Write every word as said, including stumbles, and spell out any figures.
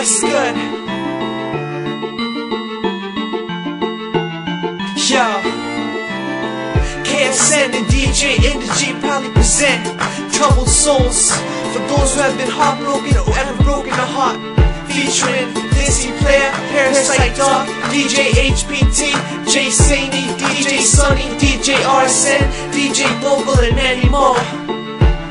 What's good? Yo, K S N and D J Energy proudly present Troubled Souls for those who have been heartbroken or ever broken a heart. Featuring Dizzy Player, Parasite Dog, D J H P T, Jay Saney, D J Sunny, D J R S N, D J Bogle, and many more.